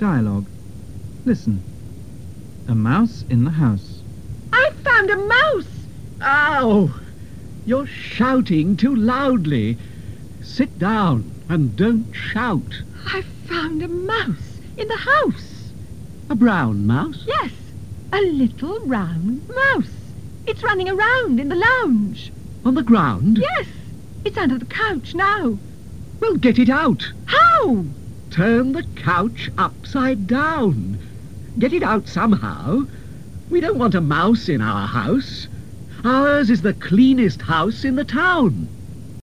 dialogue. Listen. A mouse in the house. I found a mouse! Ow! You're shouting too loudly. Sit down and don't shout. I found a mouse in the house. A brown mouse? Yes, a little round mouse. It's running around in the lounge. On the ground? Yes, it's under the couch now. Well, get it out. How? Turn the couch upside down. Get it out somehow. We don't want a mouse in our house. Ours is the cleanest house in the town.